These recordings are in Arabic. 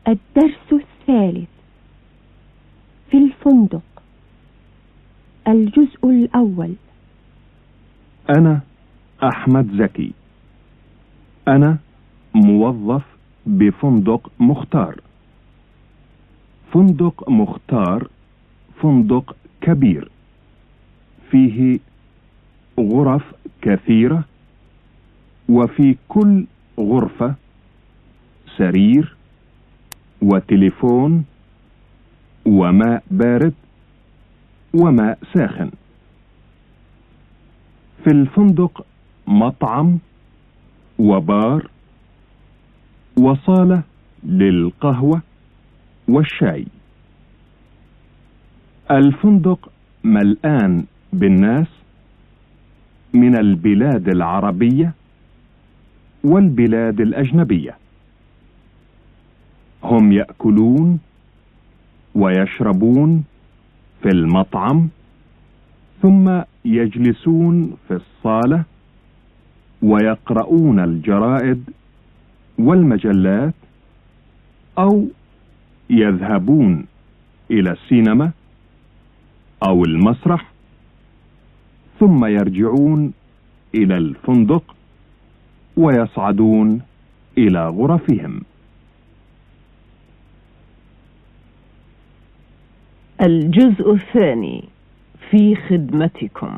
الدرس الثالث في الفندق. الجزء الأول. أنا أحمد زكي. أنا موظف بفندق مختار. فندق مختار فندق كبير فيه غرف كثيرة، وفي كل غرفة سرير وتليفون وماء بارد وماء ساخن. في الفندق مطعم وبار وصالة للقهوة والشاي. الفندق ملآن بالناس من البلاد العربية والبلاد الأجنبية. هم يأكلون ويشربون في المطعم، ثم يجلسون في الصالة ويقرؤون الجرائد والمجلات، أو يذهبون إلى السينما أو المسرح، ثم يرجعون إلى الفندق ويصعدون إلى غرفهم. الجزء الثاني في خدمتكم.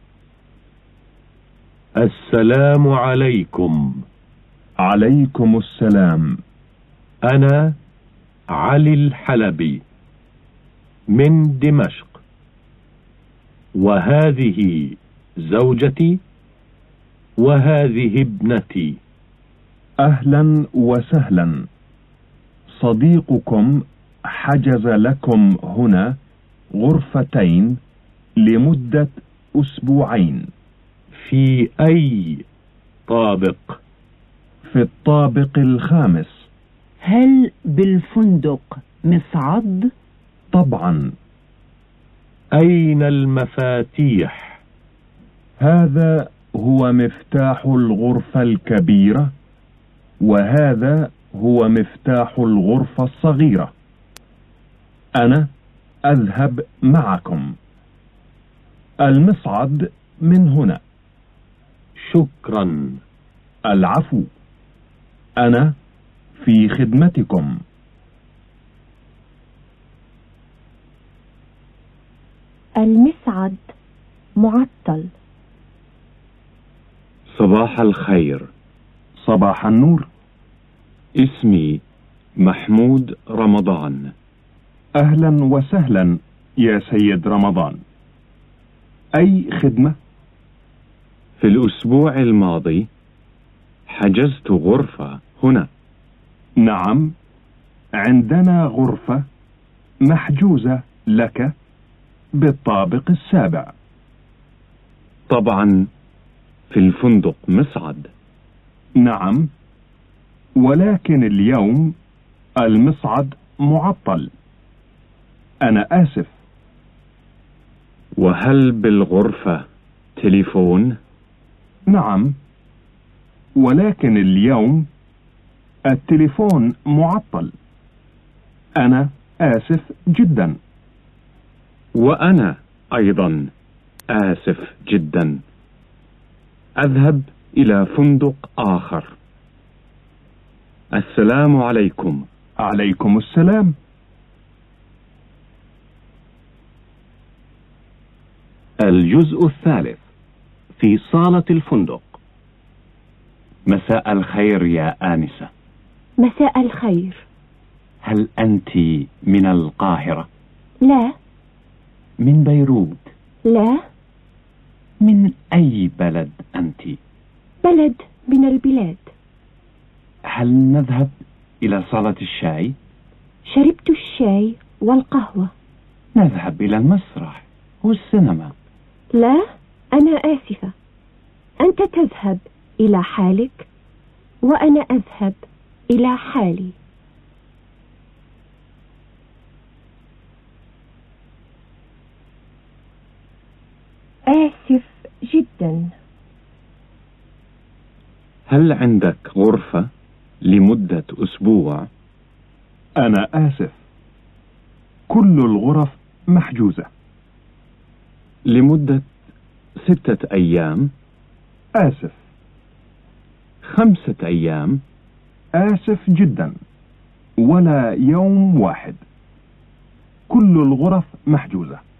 السلام عليكم. عليكم السلام. أنا علي الحلبي من دمشق، وهذه زوجتي وهذه ابنتي. أهلا وسهلا. صديقكم حجز لكم هنا غرفتين لمدة أسبوعين. في أي طابق؟ في الطابق الخامس. هل بالفندق مصعد؟ طبعا. أين المفاتيح؟ هذا هو مفتاح الغرفة الكبيرة، وهذا هو مفتاح الغرفة الصغيرة. أنا أذهب معكم. المصعد من هنا. شكرا. العفو. أنا في خدمتكم. المصعد معطل. صباح الخير. صباح النور. اسمي محمود رمضان. أهلا وسهلا يا سيد رمضان. أي خدمة؟ في الأسبوع الماضي حجزت غرفة هنا. نعم، عندنا غرفة محجوزة لك بالطابق السابع. طبعا في الفندق مصعد. نعم، ولكن اليوم المصعد معطل. أنا آسف. وهل بالغرفة تليفون؟ نعم، ولكن اليوم التليفون معطل. أنا آسف جدا. وأنا أيضا آسف جدا. أذهب إلى فندق آخر. السلام عليكم. عليكم السلام. الجزء الثالث في صالة الفندق. مساء الخير يا آنسة. مساء الخير. هل أنت من القاهرة؟ لا. من بيروت؟ لا. من أي بلد أنت؟ بلد من البلاد. هل نذهب إلى صالة الشاي؟ شربت الشاي والقهوة. نذهب إلى المسرح والسينما. لا، أنا آسفة. أنت تذهب إلى حالك وأنا أذهب إلى حالي. آسف جدا. هل عندك غرفة لمدة أسبوع؟ أنا آسف، كل الغرف محجوزة. لمدة 6 أيام. آسف. 5 أيام. آسف جدا، ولا يوم واحد. كل الغرف محجوزة.